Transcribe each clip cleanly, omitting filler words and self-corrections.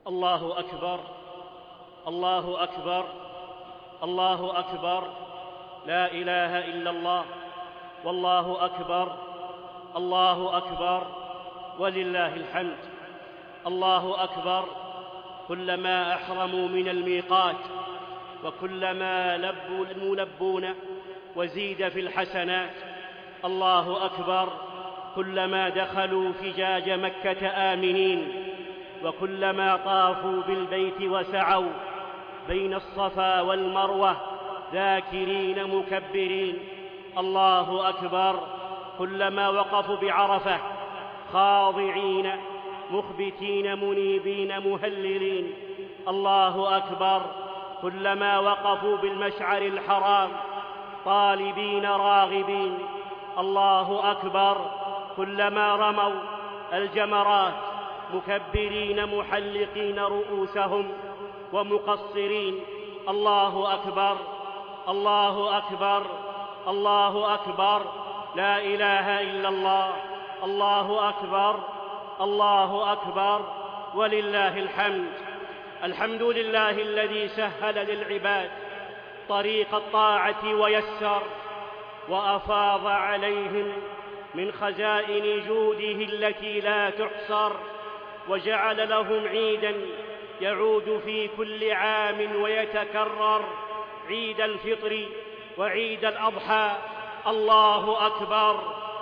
الله أكبر، الله أكبر، الله أكبر، لا إله إلا الله، والله أكبر، الله أكبر، ولله الحمد. الله أكبر كلما أحرموا من الميقات، وكلما لبوا الملبون وزيد في الحسنات. الله أكبر كلما دخلوا فجاج مكة آمنين، وكلما طافوا بالبيت وسعوا بين الصفا والمروة ذاكرين مكبرين. الله أكبر كلما وقفوا بعرفة خاضعين مخبتين منيبين مهللين. الله أكبر كلما وقفوا بالمشعر الحرام طالبين راغبين. الله أكبر كلما رموا الجمرات مكبرين محلقين رؤوسهم ومقصرين. الله أكبر، الله أكبر، الله أكبر، لا إله إلا الله، الله أكبر، الله أكبر، ولله الحمد. الحمد لله الذي سهل للعباد طريق الطاعة ويسر، وأفاض عليهم من خزائن جوده التي لا تحصر، وجعل لهم عيداً يعود في كل عام ويتكرر، عيد الفطر وعيد الأضحى. الله أكبر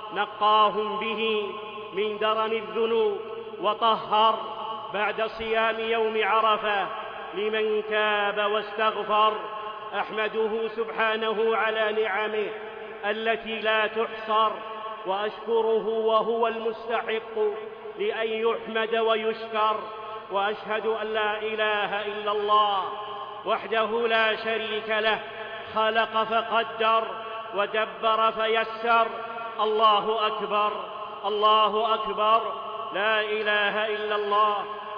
نقاهم به من درن الذنوب وطهر بعد صيام يوم عرفة لمن تاب واستغفر. أحمده سبحانه على نعمه التي لا تحصر، وأشكره وهو المستحق لأن يحمد ويشكر. وأشهد أن لا إله إلا الله وحده لا شريك له، خلق فقدر ودبر فيسر. الله أكبر، الله أكبر، لا إله إلا الله،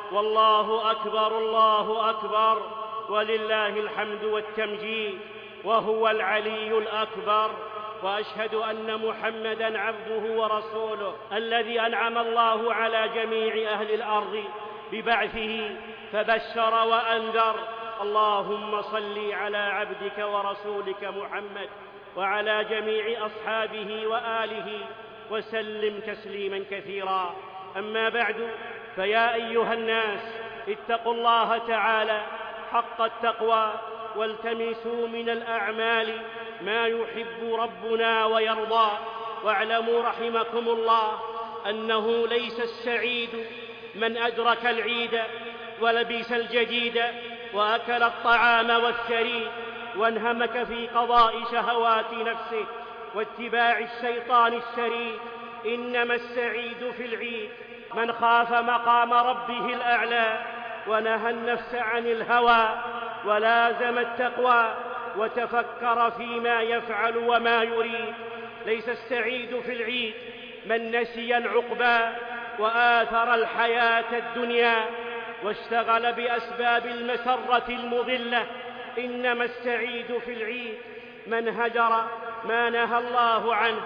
والله أكبر، الله أكبر، ولله الحمد والتمجيد، وهو العلي الأكبر. وأشهد أن محمدًا عبده ورسوله الذي أنعم الله على جميع أهل الأرض ببعثه فبشر وأنذر. اللهم صل على عبدك ورسولك محمد وعلى جميع أصحابه وآله وسلم تسليماً كثيراً. أما بعد، فيا أيها الناس اتقوا الله تعالى حق التقوى، والتمسوا من الأعمال ما يحب ربنا ويرضى. واعلموا رحمكم الله أنه ليس السعيد من أدرك العيد ولبس الجديد وأكل الطعام والثريد وانهمك في قضاء شهوات نفسه واتباع الشيطان الشريد. إنما السعيد في العيد من خاف مقام ربه الأعلى ونهى النفس عن الهوى ولازم التقوى وتفكر فيما يفعل وما يريد. ليس السعيد في العيد من نسي العقبى وآثر الحياة الدنيا واشتغل بأسباب المسرة المضلة. إنما السعيد في العيد من هجر ما نهى الله عنه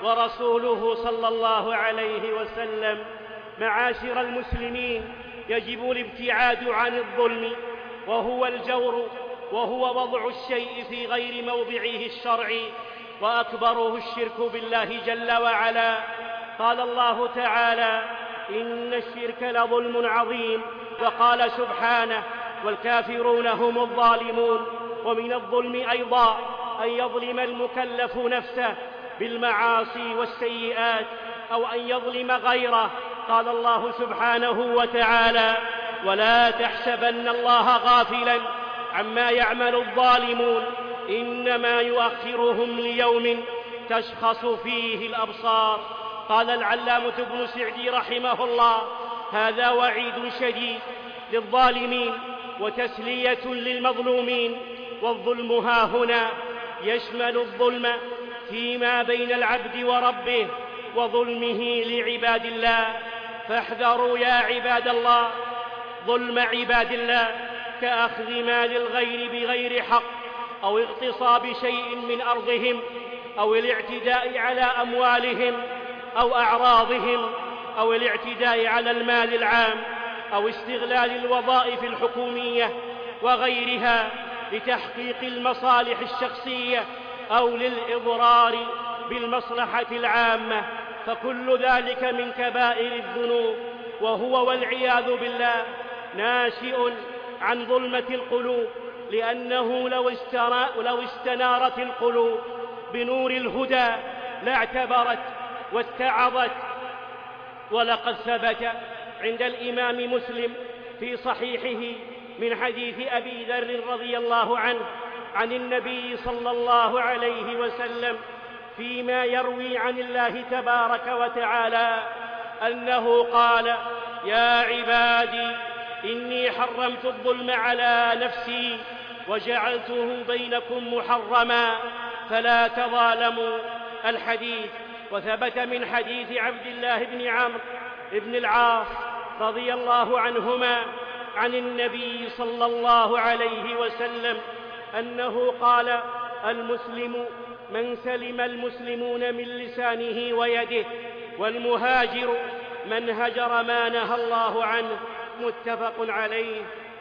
ورسوله صلى الله عليه وسلم. معاشر المسلمين، يجب الابتعاد عن الظلم وهو الجور، وهو وضع الشيء في غير موضعه الشرعي، وأكبره الشرك بالله جل وعلا. قال الله تعالى: إن الشرك لظلم عظيم. وقال سبحانه: والكافرون هم الظالمون. ومن الظلم أيضا أن يظلم المكلف نفسه بالمعاصي والسيئات، أو أن يظلم غيره. قال الله سبحانه وتعالى: ولا تحسبن الله غافلا عما يعمل الظالمون، إنما يؤخرهم ليوم تشخص فيه الأبصار. قال العلامة ابن سعدي رحمه الله: هذا وعيد شديد للظالمين وتسلية للمظلومين. والظلم ها هنا يشمل الظلم فيما بين العبد وربه وظلمه لعباد الله. فاحذروا يا عباد الله ظلم عباد الله، كأخذ مال الغير بغير حق، أو اغتصاب شيء من أرضهم، أو الاعتداء على أموالهم أو أعراضهم، أو الاعتداء على المال العام، أو استغلال الوظائف الحكومية وغيرها لتحقيق المصالح الشخصية أو للإضرار بالمصلحة العامة، فكل ذلك من كبائر الذنوب، وهو والعياذ بالله ناشئ عن ظلمة القلوب، لأنه لو استنارت القلوب بنور الهدى لاعتبرت واتعظت. ولقد ثبت عند الإمام مسلم في صحيحه من حديث أبي ذر رضي الله عنه عن النبي صلى الله عليه وسلم فيما يروي عن الله تبارك وتعالى أنه قال: يا عبادي إني حرمت الظلم على نفسي وجعلته بينكم محرما فلا تظالموا. الحديث. وثبت من حديث عبد الله بن عمرو بن العاص رضي الله عنهما عن النبي صلى الله عليه وسلم أنه قال: المسلم من سلم المسلمون من لسانه ويده، والمهاجر من هجر ما نهى الله عنه. متفق عليه.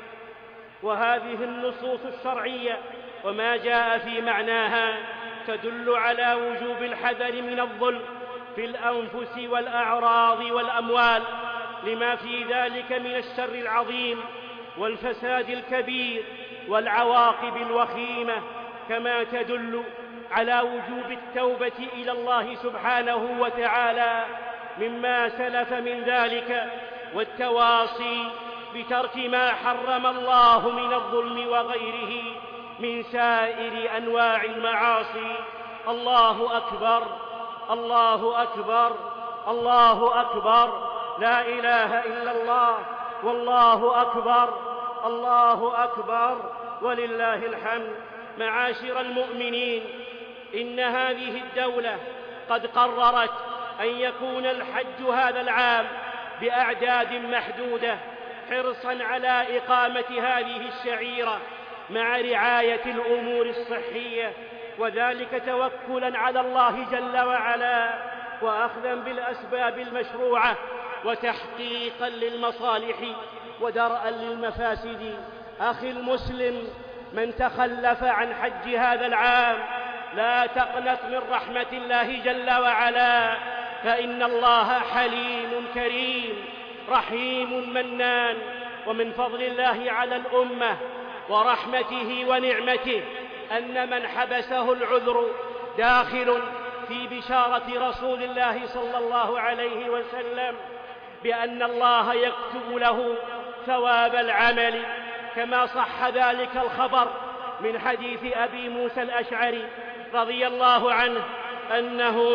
وهذه النصوص الشرعية وما جاء في معناها تدل على وجوب الحذر من الظلم في الأنفس والأعراض والأموال، لما في ذلك من الشر العظيم والفساد الكبير والعواقب الوخيمة، كما تدل على وجوب التوبة إلى الله سبحانه وتعالى مما سلف من ذلك، والتواصي بترك ما حرم الله من الظلم وغيره من سائر أنواع المعاصي. الله أكبر، الله أكبر، الله أكبر، لا إله إلا الله، والله أكبر، الله أكبر، ولله الحمد. معاشر المؤمنين، إن هذه الدولة قد قررت أن يكون الحج هذا العام بأعداد محدودة، حرصاً على إقامة هذه الشعيرة مع رعاية الأمور الصحية، وذلك توكلاً على الله جل وعلا، وأخذاً بالأسباب المشروعة، وتحقيقاً للمصالح ودرءاً للمفاسد. أخي المسلم، من تخلف عن حج هذا العام لا تقنط من رحمة الله جل وعلا، فإن الله حليم كريم رحيم منان. ومن فضل الله على الأمة ورحمته ونعمته أن من حبسه العذر داخل في بشارة رسول الله صلى الله عليه وسلم بأن الله يكتب له ثواب العمل، كما صح ذلك الخبر من حديث أبي موسى الأشعري رضي الله عنه أنه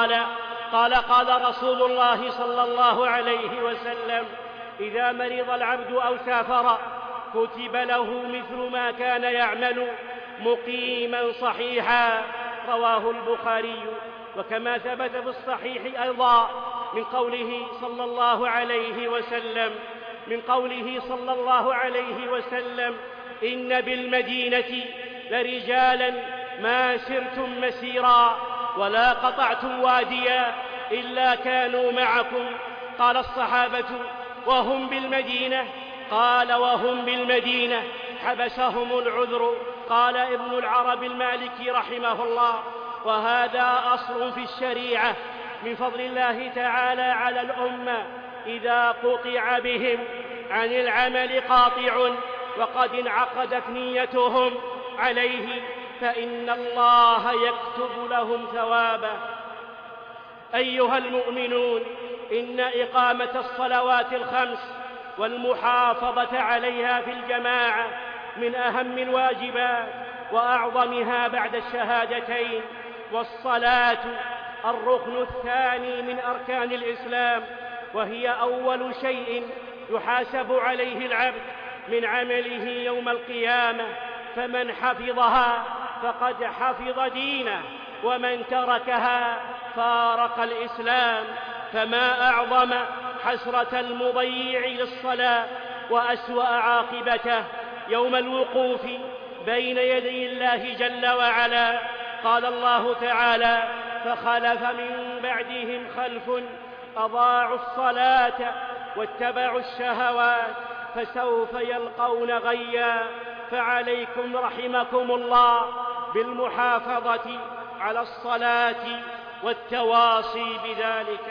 قال رسول الله صلى الله عليه وسلم: إذا مرض العبد أو سافر كتب له مثل ما كان يعمل مقيما صحيحا. رواه البخاري. وكما ثبت في الصحيح أيضا من قوله صلى الله عليه وسلم: إن بالمدينة لرجالا ما سرتم مسيرا ولا قطعتم واديا إلا كانوا معكم. قال الصحابة: وهم بالمدينة؟ قال: وهم بالمدينة حبسهم العذر. قال ابن العرب المالكي رحمه الله: وهذا أصل في الشريعة من فضل الله تعالى على الأمة إذا قطع بهم عن العمل قاطع وقد انعقدت نيتهم عليه فإن الله يكتب لهم ثوابا. أيها المؤمنون، إن إقامة الصلوات الخمس والمحافظة عليها في الجماعة من أهم الواجبات وأعظمها بعد الشهادتين، والصلاة الركن الثاني من أركان الإسلام، وهي أول شيء يحاسب عليه العبد من عمله يوم القيامة، فمن حفظها فقد حفظ دينه، ومن تركها فارق الإسلام. فما أعظم حسرة المضيع للصلاة وأسوأ عاقبته يوم الوقوف بين يدي الله جل وعلا. قال الله تعالى: فخلف من بعدهم خلف أضاعوا الصلاة واتبعوا الشهوات فسوف يلقون غيا. فعليكم رحمكم الله بالمحافظة على الصلاة والتواصي بذلك.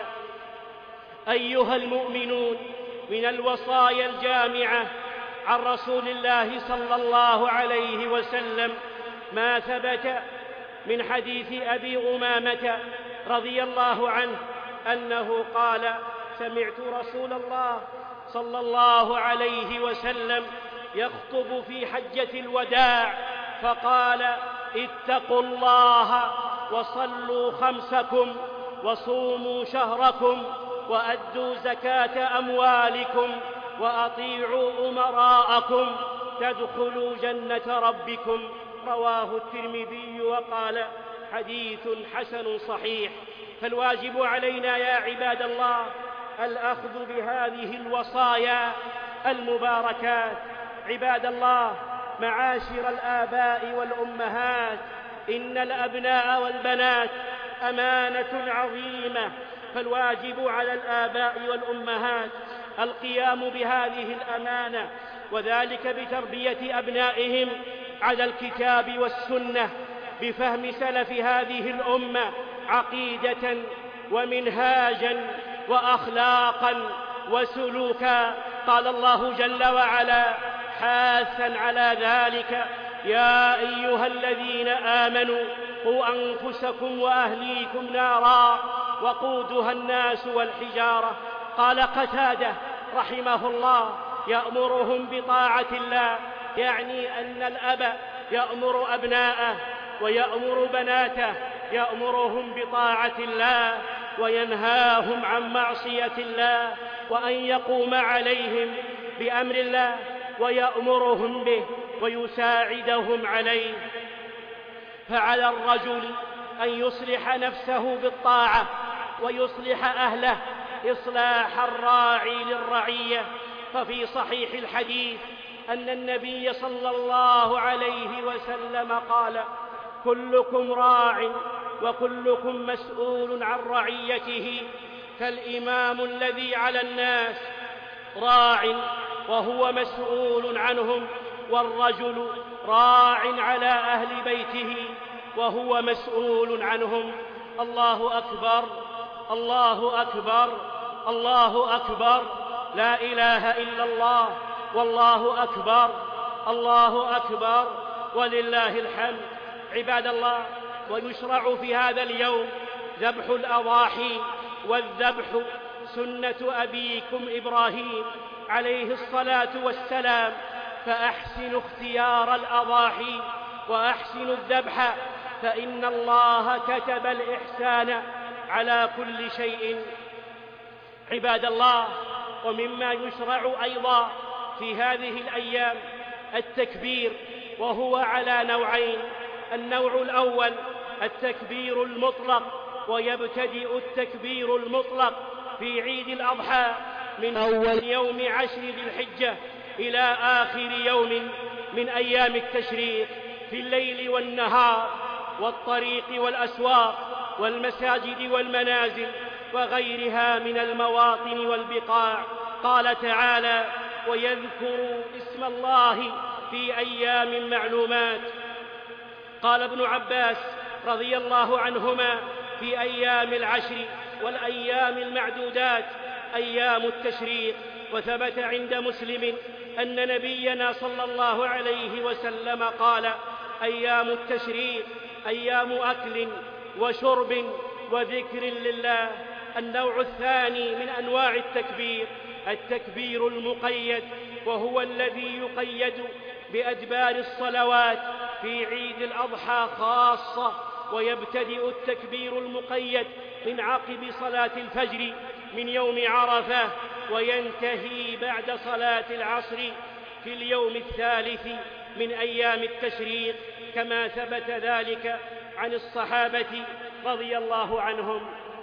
أيها المؤمنون، من الوصايا الجامعة عن رسول الله صلى الله عليه وسلم ما ثبت من حديث أبي أمامة رضي الله عنه أنه قال: سمعت رسول الله صلى الله عليه وسلم يخطب في حجة الوداع فقال: اتقوا الله وصلوا خمسكم وصوموا شهركم وأدوا زكاة أموالكم وأطيعوا أمراءكم تدخلوا جنة ربكم. رواه الترمذي وقال: حديث حسن صحيح. فالواجب علينا يا عباد الله الأخذ بهذه الوصايا المباركات. عباد الله، معاشر الآباء والأمهات، إن الأبناء والبنات أمانة عظيمة، فالواجب على الآباء والأمهات القيام بهذه الأمانة، وذلك بتربية أبنائهم على الكتاب والسنة بفهم سلف هذه الأمة عقيدة ومنهاجا وأخلاقا وسلوكا. قال الله جل وعلا حاثا على ذلك: يا أيها الذين آمنوا قوا أنفسكم وأهليكم نارا وقودها الناس والحجارة. قال قتادة رحمه الله: يأمرهم بطاعة الله، يعني أن الأب يأمر أبناءه ويأمر بناته، يأمرهم بطاعة الله وينهاهم عن معصية الله، وأن يقوم عليهم بأمر الله ويأمرهم به ويساعدهم عليه. فعلى الرجل أن يصلح نفسه بالطاعة ويصلح أهله إصلاح الراعي للرعية. ففي صحيح الحديث أن النبي صلى الله عليه وسلم قال: كلكم راع وكلكم مسؤول عن رعيته، فالإمام الذي على الناس راع وهو مسؤول عنهم، والرجل راع على أهل بيته وهو مسؤول عنهم. الله أكبر، الله أكبر، الله أكبر، لا إله إلا الله، والله أكبر، الله أكبر، ولله الحمد. عباد الله، ويشرع في هذا اليوم ذبح الأضاحي، والذبح سنة أبيكم إبراهيم عليه الصلاة والسلام، فأحسنوا اختيار الأضاحي وأحسنوا الذبح، فإن الله كتب الإحسان على كل شيء. عباد الله، ومما يشرع أيضا في هذه الأيام التكبير، وهو على نوعين: النوع الأول التكبير المطلق، ويبتدئ التكبير المطلق في عيد الأضحى من أول يوم 10 ذي الحجة إلى آخر يوم من أيام التشريق، في الليل والنهار والطريق والأسواق والمساجد والمنازل وغيرها من المواطن والبقاع. قال تعالى: ويذكروا اسم الله في أيام معلومات. قال ابن عباس رضي الله عنهما: في أيام العشر والأيام المعدودات أيام التشريق. وثبت عند مسلم أن نبينا صلى الله عليه وسلم قال: أيام التشريق أيام أكل وشرب وذكر لله. النوع الثاني من أنواع التكبير التكبير المقيد، وهو الذي يقيد بأدبار الصلوات في عيد الأضحى خاصة، ويبتدئ التكبير المقيد من عقب صلاة الفجر من يوم عرفة، وينتهي بعد صلاة العصر في اليوم الثالث من أيام التشريق، كما ثبت ذلك عن الصحابة رضي الله عنهم.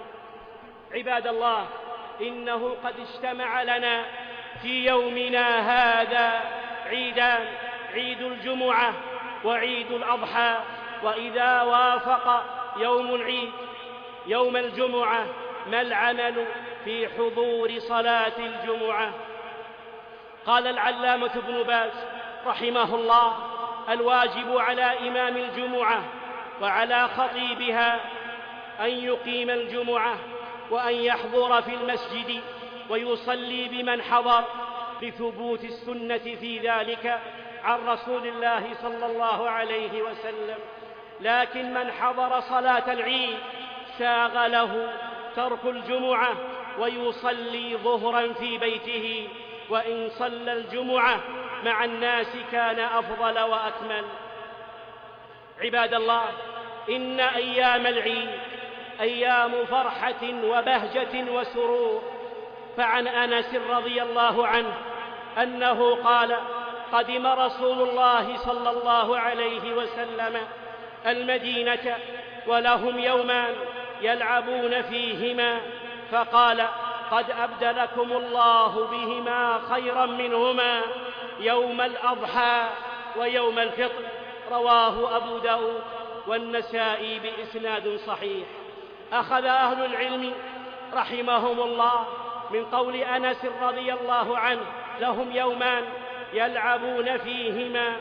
عباد الله، إنه قد اجتمع لنا في يومنا هذا عيدان: عيد الجمعة وعيد الأضحى. وإذا وافق يوم العيد يوم الجمعة ما العمل في حضور صلاة الجمعة. قال العلامة ابن باز رحمه الله: الواجب على إمام الجمعة وعلى خطيبها أن يقيم الجمعة وأن يحضر في المسجد ويصلي بمن حضر، لثبوت السنة في ذلك عن رسول الله صلى الله عليه وسلم. لكن من حضر صلاة العيد ساغ له ترك الجمعة ويصلي ظهرا في بيته، وإن صلى الجمعة مع الناس كان أفضل وأكمل. عباد الله، إن أيام العيد أيام فرحة وبهجة وسرور. فعن أنس رضي الله عنه أنه قال: قدم رسول الله صلى الله عليه وسلم المدينة ولهم يومان يلعبون فيهما، فقال: قد أبدلكم الله بهما خيرا منهما، يوم الأضحى ويوم الفطر. رواه أبو داود والنسائي بإسناد صحيح. أخذ أهل العلم رحمهم الله من قول أنس رضي الله عنه لهم يومان يلعبون فيهما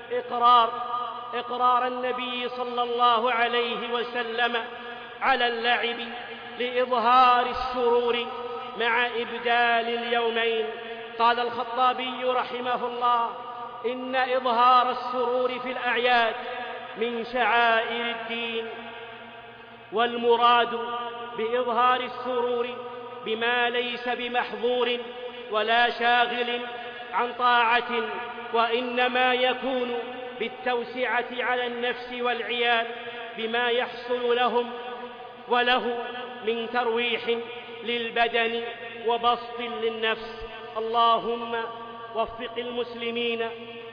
إقرار النبي صلى الله عليه وسلم على اللعب لإظهار السرور مع إبدال اليومين. قال الخطابي رحمه الله: إن إظهار السرور في الأعياد من شعائر الدين، والمراد بإظهار السرور بما ليس بمحظور ولا شاغل عن طاعة، وإنما يكون بالتوسعة على النفس والعيال بما يحصل لهم وله من ترويح للبدن وبسط للنفس. اللهم وفق المسلمين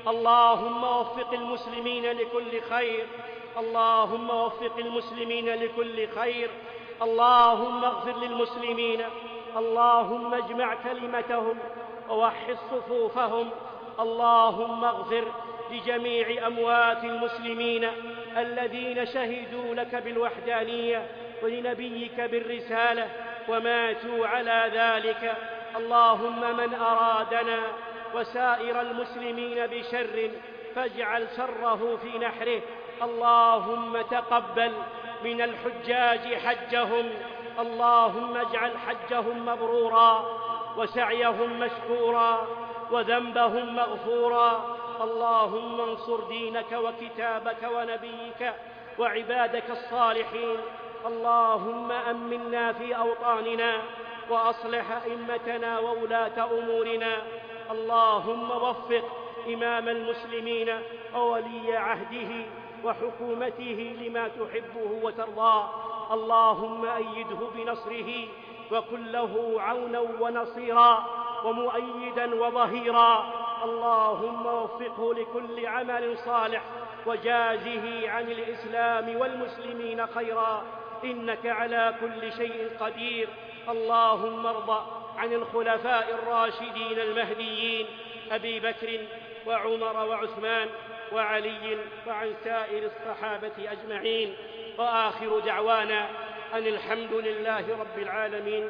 لكل خير. اللهم وفق المسلمين لكل خير. اللهم اغفر للمسلمين. اللهم اجمع كلمتهم ووحد صفوفهم. اللهم اغفر لجميع أموات المسلمين الذين شهدوا لك بالوحدانية ولنبيك بالرسالة وماتوا على ذلك. اللهم من أرادنا وسائر المسلمين بشر فاجعل شره في نحره. اللهم تقبل من الحجاج حجهم. اللهم اجعل حجهم مبرورا وسعيهم مشكورا وذنبهم مغفورا. اللهم انصر دينك وكتابك ونبيك وعبادك الصالحين. اللهم أمنا في أوطاننا وأصلح أئمتنا وولاة أمورنا. اللهم وفق إمام المسلمين وولي عهده وحكومته لما تحبه وترضاه. اللهم أيده بنصره وكن له عونا ونصيرا ومؤيدا وظهيرا. اللهم وفقه لكل عمل صالح وجازه عن الإسلام والمسلمين خيرا، إنك على كل شيء قدير. اللهم ارض عن الخلفاء الراشدين المهديين أبي بكر وعمر وعثمان وعلي وعن سائر الصحابة أجمعين. وآخر دعوانا أن الحمد لله رب العالمين،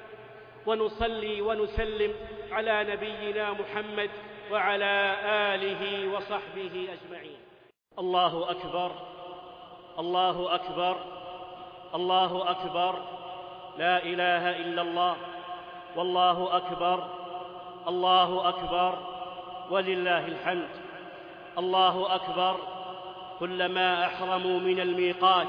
ونصلي ونسلم على نبينا محمد وعلى آله وصحبه أجمعين. الله أكبر، الله أكبر، الله أكبر، لا إله إلا الله، والله أكبر، الله أكبر، ولله الحمد. الله أكبر كلما أحرموا من الميقات،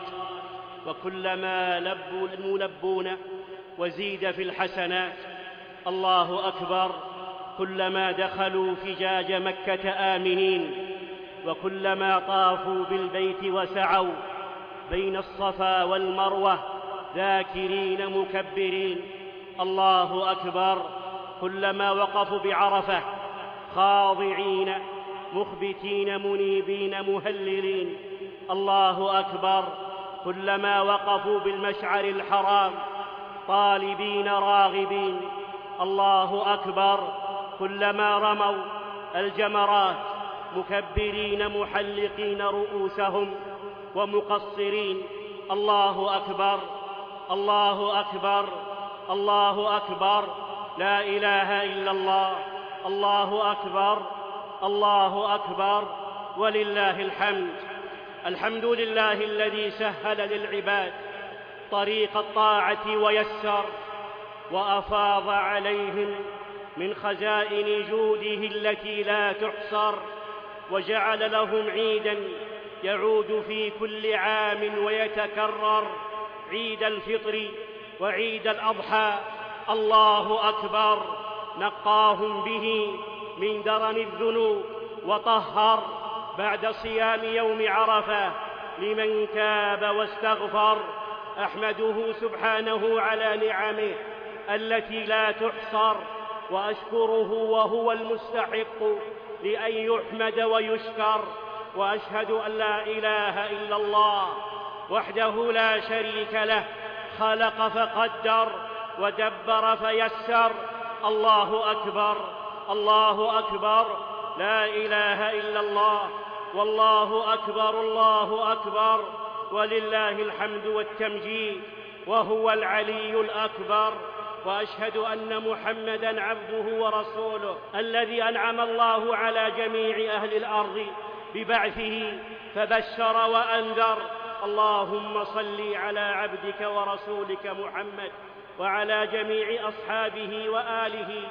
وكلما لبوا الملبون وزيد في الحسنات. الله أكبر كلما دخلوا فجاج مكة آمنين، وكلما طافوا بالبيت وسعوا بين الصفا والمروة ذاكرين مكبرين. الله أكبر كلما وقفوا بعرفة خاضعين مخبتين منيبين مهللين. الله أكبر كلما وقفوا بالمشعر الحرام طالبين راغبين. الله أكبر كلما رموا الجمرات مكبرين محلقين رؤوسهم ومقصرين. الله أكبر، الله أكبر الله أكبر، لا إله إلا الله، الله أكبر، الله أكبر، ولله الحمد. الحمد لله الذي سهل للعباد طريق الطاعة ويسر، وأفاض عليهم من خزائن جوده التي لا تحصر، وجعل لهم عيداً يعود في كل عام ويتكرر، عيد الفطر وعيد الأضحى. الله أكبر، نقاهم به من درن الذنوب وطهر بعد صيام يوم عرفة لمن تاب واستغفر. أحمده سبحانه على نعمه التي لا تحصر، وأشكره وهو المستحق لأن يحمد ويشكر. وأشهد أن لا إله إلا الله وحده لا شريك له، خلق فقدر ودبر فيسر. الله أكبر، الله أكبر، لا إله إلا الله، والله أكبر، الله أكبر، ولله الحمد والتمجيد، وهو العلي الأكبر. وأشهد أن محمدًا عبده ورسوله الذي أنعم الله على جميع أهل الأرض ببعثه فبشر وأنذر. اللهم صل على عبدك ورسولك محمد وعلى جميع أصحابه وآله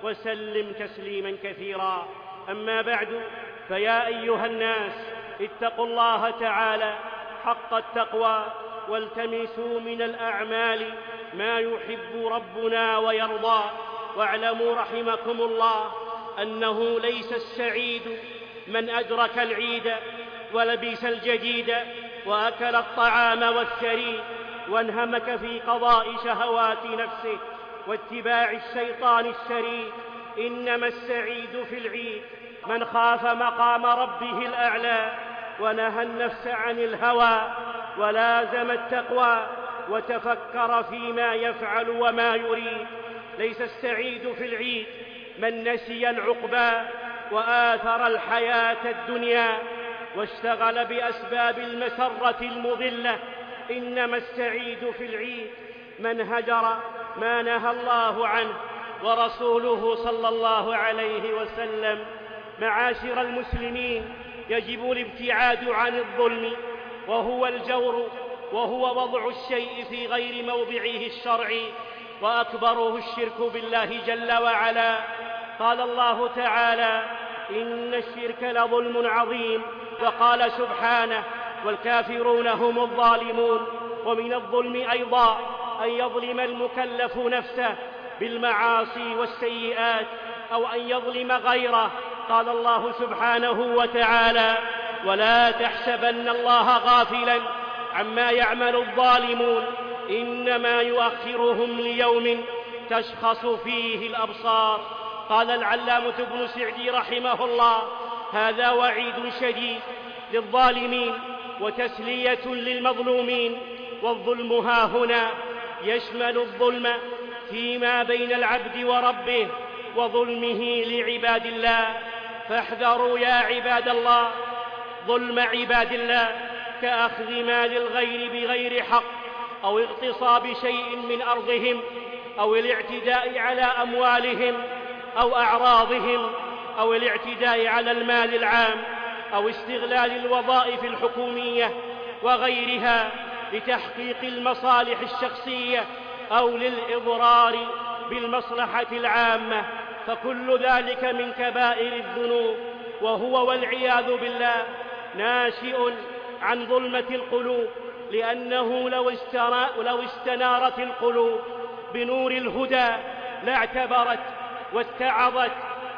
وسلم تسليماً كثيراً. أما بعد، فيا أيها الناس، اتقوا الله تعالى حق التقوى، والتمسوا من الأعمال ما يحب ربنا ويرضى. واعلموا رحمكم الله أنه ليس السعيد من أدرك العيد ولبس الجديد وأكل الطعام والثريد وانهمك في قضاء شهوات نفسه واتباع الشيطان الشريد. إنما السعيد في العيد من خاف مقام ربه الأعلى ونهى النفس عن الهوى ولازم التقوى وتفكر فيما يفعل وما يريد. ليس السعيد في العيد من نسي العقبى وآثر الحياة الدنيا واشتغل بأسباب المسرة المضلة. إنما السعيد في العيد من هجر ما نهى الله عنه ورسوله صلى الله عليه وسلم. معاشر المسلمين، يجب الابتعاد عن الظلم وهو الجور، وهو وضع الشيء في غير موضعه الشرعي، وأكبره الشرك بالله جل وعلا. قال الله تعالى: إن الشرك لظلم عظيم. وقال سبحانه: والكافرون هم الظالمون. ومن الظلم أيضا أن يظلم المكلف نفسه بالمعاصي والسيئات أو أن يظلم غيره. قال الله سبحانه وتعالى: ولا تحسبن الله غافلا عما يعمل الظالمون إنما يؤخرهم ليوم تشخص فيه الأبصار. قال العلامة ابن سعدي رحمه الله: هذا وعيد شديد للظالمين وتسلية للمظلومين. والظلم هاهنا يشمل الظلم فيما بين العبد وربه وظلمه لعباد الله. فاحذروا يا عباد الله ظلم عباد الله، كأخذ مال الغير بغير حق، أو اغتصاب شيء من أرضهم، أو الاعتداء على أموالهم أو أعراضهم، أو الاعتداء على المال العام، أو استغلال الوظائف الحكومية وغيرها لتحقيق المصالح الشخصية أو للإضرار بالمصلحة العامة. فكل ذلك من كبائر الذنوب، وهو والعياذ بالله ناشئ عن ظلمة القلوب، لأنه لو استنارت القلوب بنور الهدى لاعتبرت واتعظت.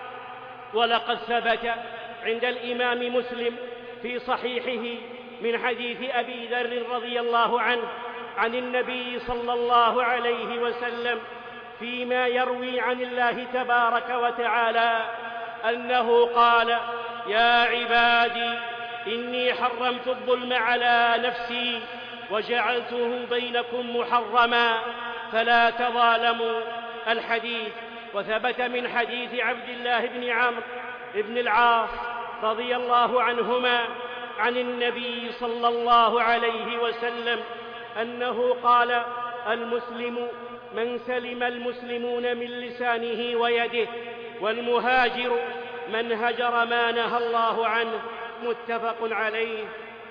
ولقد ثبت عند الإمام مسلم في صحيحه من حديث أبي ذر رضي الله عنه عن النبي صلى الله عليه وسلم فيما يروي عن الله تبارك وتعالى أنه قال: يا عبادي إني حرمت الظلم على نفسي وجعلته بينكم محرما فلا تظالموا. الحديث. وثبت من حديث عبد الله بن عمرو بن العاص رضي الله عنهما عن النبي صلى الله عليه وسلم أنه قال: المسلم من سلم المسلمون من لسانه ويده، والمهاجر من هجر ما نهى الله عنه. متفق عليه.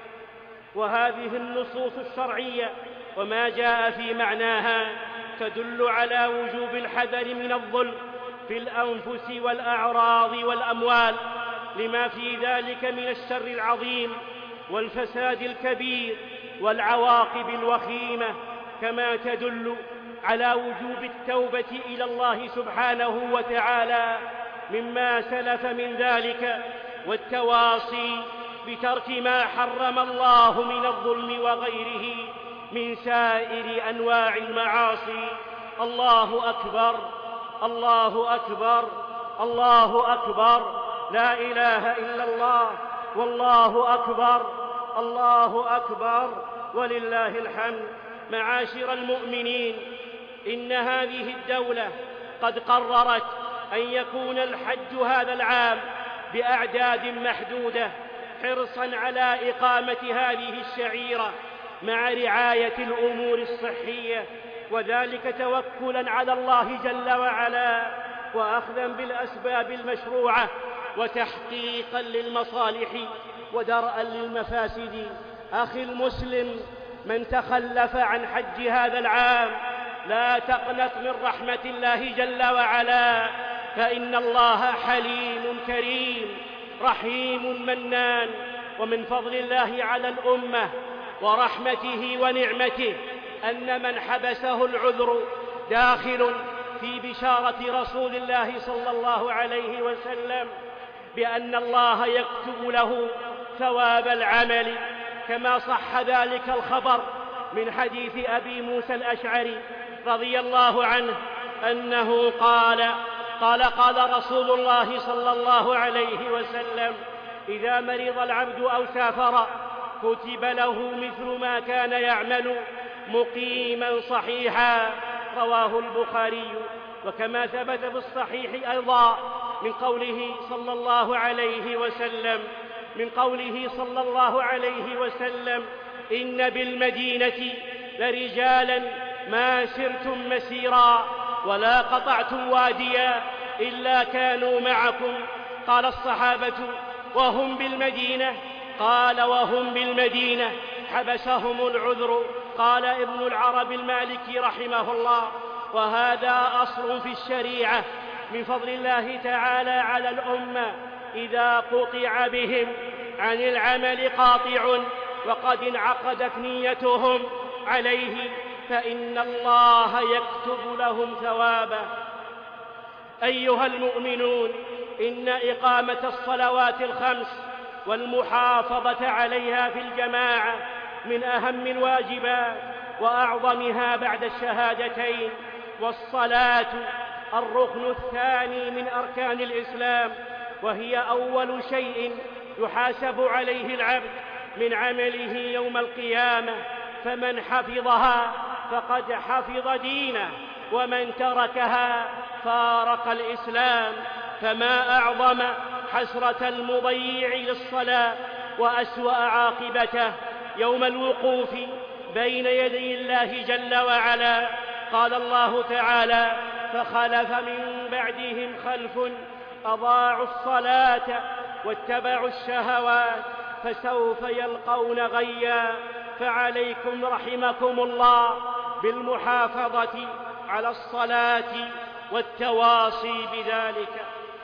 وهذه النصوص الشرعية وما جاء في معناها تدل على وجوب الحذر من الظلم في الأنفس والأعراض والأموال، لما في ذلك من الشر العظيم والفساد الكبير والعواقب الوخيمة، كما تدل على وجوب التوبة إلى الله سبحانه وتعالى مما سلف من ذلك، والتواصي بترك ما حرم الله من الظلم وغيره من سائر أنواع المعاصي. الله أكبر، الله أكبر، الله أكبر، لا إله إلا الله، والله أكبر، الله أكبر، ولله الحمد. معاشر المؤمنين، إن هذه الدولة قد قررت أن يكون الحج هذا العام بأعداد محدودة، حرصاً على إقامة هذه الشعيرة مع رعاية الأمور الصحية، وذلك توكلاً على الله جل وعلا، وأخذاً بالأسباب المشروعة، وتحقيقاً للمصالح ودرءاً للمفاسد. أخي المسلم، من تخلف عن حج هذا العام لا تقنط من رحمة الله جل وعلا، فإن الله حليم كريم رحيم منان. ومن فضل الله على الأمة ورحمته ونعمته أن من حبسه العذر داخل في بشارة رسول الله صلى الله عليه وسلم بأن الله يكتب له ثواب العمل، كما صح ذلك الخبر من حديث أبي موسى الأشعري رضي الله عنه أنه قال رسول الله صلى الله عليه وسلم: إذا مرض العبد أو سافر كتب له مثل ما كان يعمل مقيما صحيحا. رواه البخاري. وكما ثبت في الصحيح أيضا من قوله صلى الله عليه وسلم: إن بالمدينة لرجالا ما سرتم مسيرا ولا قطعتم واديا إلا كانوا معكم. قال الصحابة: وهم بالمدينة؟ قال: وهم بالمدينة حبسهم العذر. قال ابن العربي المالكي رحمه الله: وهذا أصل في الشريعة من فضل الله تعالى على الأمة إذا قطع بهم عن العمل قاطع وقد انعقدت نيتهم عليه فإن الله يكتب لهم ثوابه. أيها المؤمنون، إن إقامة الصلوات الخمس والمحافظة عليها في الجماعة من أهم الواجبات وأعظمها بعد الشهادتين، والصلاة الركن الثاني من أركان الإسلام، وهي أول شيء يحاسب عليه العبد من عمله يوم القيامة، فمن حفظها فقد حفظ دينه، ومن تركها فارق الإسلام. فما أعظم حسرة المضيع للصلاة وأسوأ عاقبته يوم الوقوف بين يدي الله جل وعلا. قال الله تعالى: فخلف من بعدهم خلف أضاعوا الصلاة واتبعوا الشهوات فسوف يلقون غيا. فعليكم رحمكم الله بالمحافظة على الصلاة والتواصي بذلك.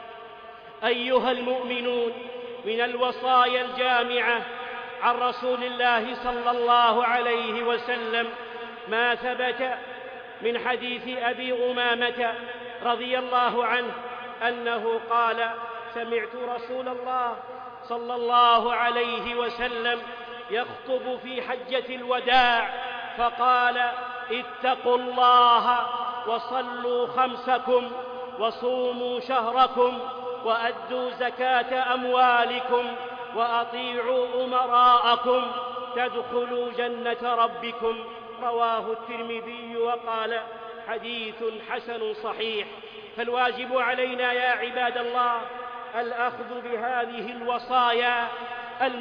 أيها المؤمنون، من الوصايا الجامعة عن رسول الله صلى الله عليه وسلم ما ثبت من حديث أبي أمامة رضي الله عنه أنه قال: سمعت رسول الله صلى الله عليه وسلم يخطب في حجة الوداع فقال: اتقوا الله وصلوا خمسكم وصوموا شهركم وأدوا زكاة أموالكم وأطيعوا أمراءكم تدخلوا جنة ربكم. رواه الترمذي وقال: حديث حسن صحيح. فالواجب علينا يا عباد الله الأخذ بهذه الوصايا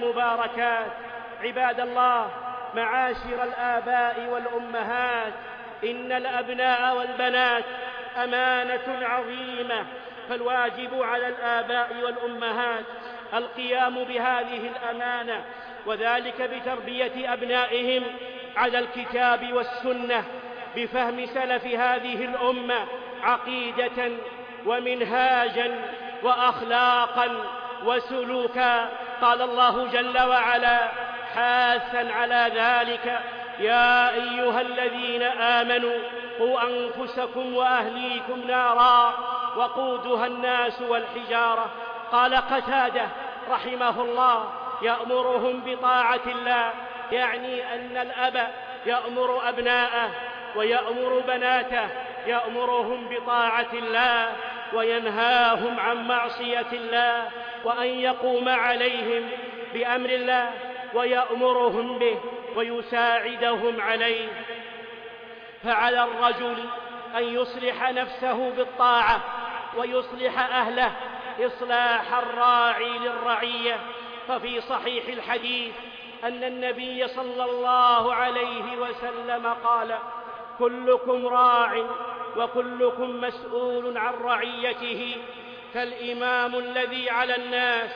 المباركات. عباد الله، معاشر الآباء والأمهات، إن الأبناء والبنات أمانة عظيمة، فالواجب على الآباء والأمهات القيام بهذه الأمانة، وذلك بتربية أبنائهم على الكتاب والسنة بفهم سلف هذه الأمة عقيدة ومنهاجا وأخلاقا وسلوكا. قال الله جل وعلا حاثا على ذلك: يا أيها الذين آمنوا قوا أنفسكم وأهليكم نارا وقودها الناس والحجارة. قال قتادة رحمه الله: يأمرهم بطاعة الله، يعني أن الأب يأمر أبناءه ويأمر بناته، يأمرهم بطاعة الله وينهاهم عن معصية الله، وأن يقوم عليهم بأمر الله ويأمرهم به ويساعدهم عليه. فعلى الرجل أن يصلح نفسه بالطاعة ويصلح أهله إصلاح الراعي للرعية. ففي صحيح الحديث أن النبي صلى الله عليه وسلم قال: كلكم راع وكلكم مسؤول عن رعيته، فالإمام الذي على الناس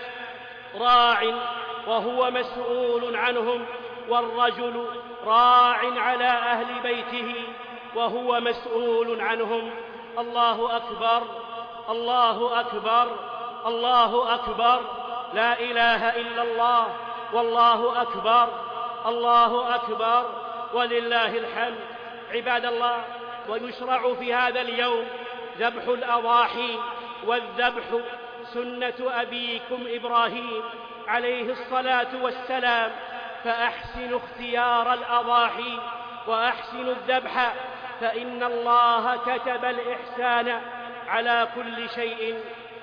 راع وهو مسؤول عنهم، والرجل راع على أهل بيته وهو مسؤول عنهم. الله أكبر، الله أكبر، الله أكبر، لا إله إلا الله، والله أكبر، الله أكبر، ولله الحمد. عباد الله، ويشرع في هذا اليوم ذبح الأضاحي، والذبح سنة أبيكم إبراهيم عليه الصلاة والسلام، فأحسنوا اختيار الأضاحي وأحسنوا الذبح، فإن الله كتب الإحسان على كل شيء.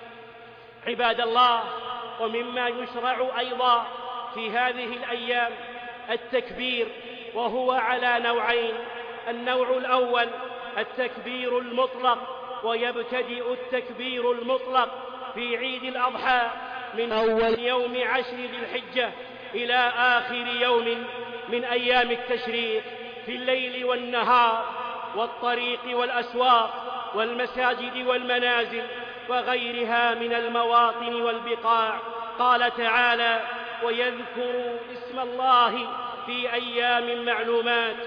عباد الله، ومما يشرع أيضا في هذه الأيام التكبير، وهو على نوعين: النوع الأول التكبير المطلق، ويبتدئ التكبير المطلق في عيد الأضحى من أول يوم 10 ذي الحجة إلى آخر يوم من أيام التشريق، في الليل والنهار والطريق والأسواق والمساجد والمنازل وغيرها من المواطن والبقاع. قال تعالى: ويذكروا اسم الله في أيام معلومات.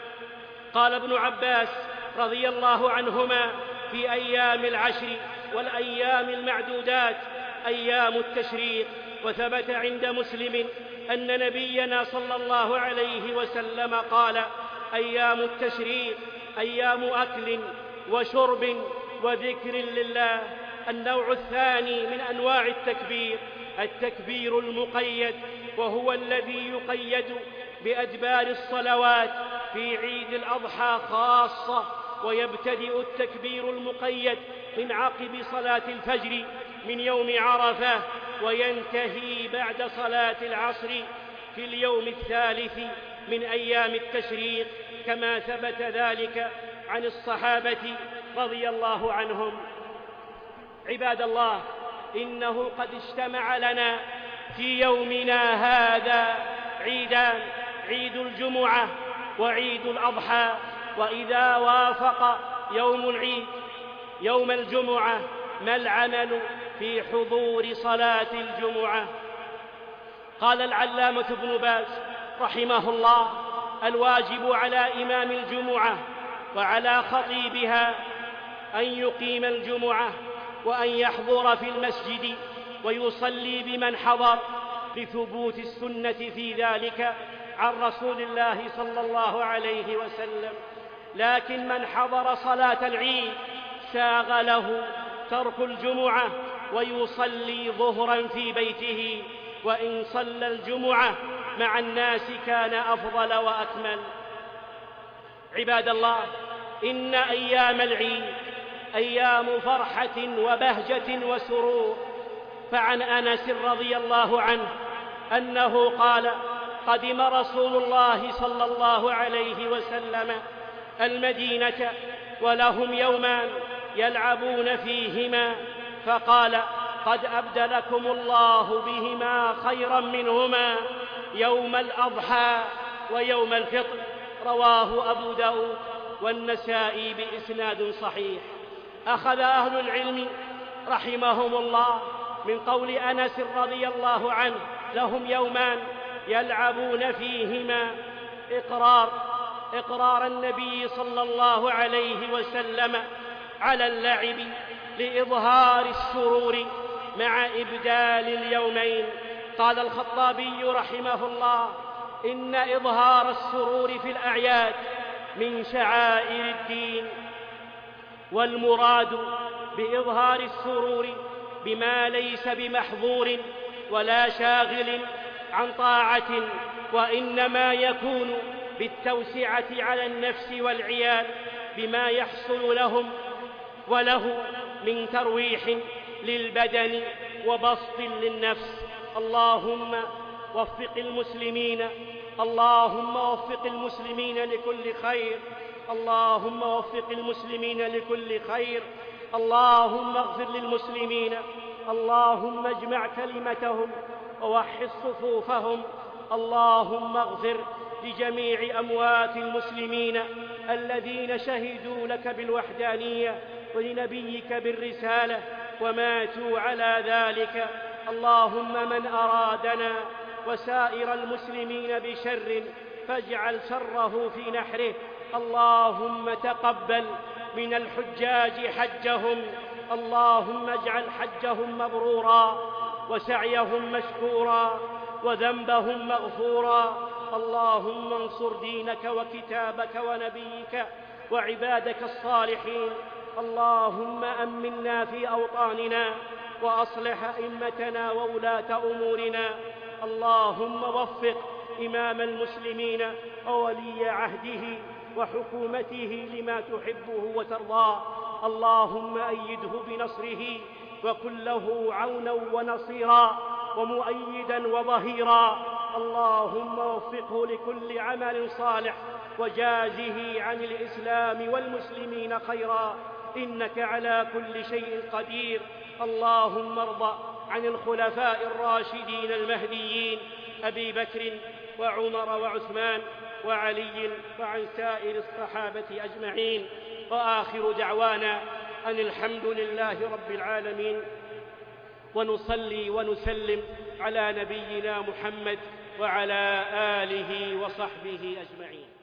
قال ابن عباس رضي الله عنهما: في أيام العشر والأيام المعدودات أيام التشريق. وثبت عند مسلم أن نبينا صلى الله عليه وسلم قال: أيام التشريق أيام أكل وشرب وذكر لله. النوع الثاني من أنواع التكبير التكبير المقيد، وهو الذي يقيد بأدبار الصلوات في عيد الأضحى خاصة، ويبتدئ التكبير المقيد من عقب صلاة الفجر من يوم عرفة، وينتهي بعد صلاة العصر في اليوم الثالث من أيام التشريق، كما ثبت ذلك عن الصحابة رضي الله عنهم. عباد الله، إنه قد اجتمع لنا في يومنا هذا عيدان: عيد الجمعة وعيد الأضحى. وإذا وافق يوم العيد يوم الجمعة، ما العمل في حضور صلاة الجمعة؟ قال العلامة ابن باز رحمه الله: الواجب على إمام الجمعة وعلى خطيبها أن يقيم الجمعة، وأن يحضر في المسجد ويصلي بمن حضر، لثبوت السنة في ذلك عن رسول الله صلى الله عليه وسلم. لكن من حضر صلاة العيد ساغ له ترك الجمعة ويصلي ظهرا في بيته، وإن صلى الجمعة مع الناس كان أفضل وأكمل. عباد الله، إن أيام العيد أيام فرحة وبهجة وسرور. فعن أنس رضي الله عنه أنه قال: قدم رسول الله صلى الله عليه وسلم المدينة ولهم يومان يلعبون فيهما، فقال: قد أبدلكم الله بهما خيرا منهما، يوم الأضحى ويوم الفطر. رواه أبو داود والنسائي بإسناد صحيح. أخذ أهل العلم رحمهم الله من قول أنس رضي الله عنه: لهم يومان يلعبون فيهما، إقرار النبي صلى الله عليه وسلم على اللعب لإظهار السرور مع إبدال اليومين. قال الخطابي رحمه الله: إن إظهار السرور في الأعياد من شعائر الدين، والمراد بإظهار السرور بما ليس بمحظور ولا شاغل عن طاعة، وإنما يكون بالتوسعة على النفس والعيال بما يحصل لهم وله من ترويح للبدن وبسط للنفس. اللهم وفق المسلمين، اللهم وفق المسلمين لكل خير، اللهم وفق المسلمين لكل خير، اللهم اغفر للمسلمين، اللهم اجمع كلمتهم ووحد صفوفهم، اللهم اغفر لجميع أموات المسلمين الذين شهدوا لك بالوحدانية ولنبيك بالرسالة وماتوا على ذلك. اللهم من أرادنا وسائر المسلمين بشر فاجعل شره في نحره. اللهم تقبل من الحجاج حجهم، اللهم اجعل حجهم مبرورا وسعيهم مشكورا وذنبهم مغفورا. اللهم انصر دينك وكتابك ونبيك وعبادك الصالحين. اللهم أمنا في أوطاننا وأصلح أئمتنا وولاة أمورنا. اللهم وفق إمام المسلمين وولي عهده وحكومته لما تحبه وترضاه. اللهم أيده بنصره وكن له عونا ونصيرا ومؤيدا وظهيرا. اللهم وفقه لكل عمل صالح وجازه عن الإسلام والمسلمين خيرا، إنك على كل شيء قدير. اللهم ارض عن الخلفاء الراشدين المهديين أبي بكر وعمر وعثمان وعلي وعن سائر الصحابة أجمعين. وآخر دعوانا أن الحمد لله رب العالمين، ونصلي ونسلم على نبينا محمد وعلى آله وصحبه أجمعين.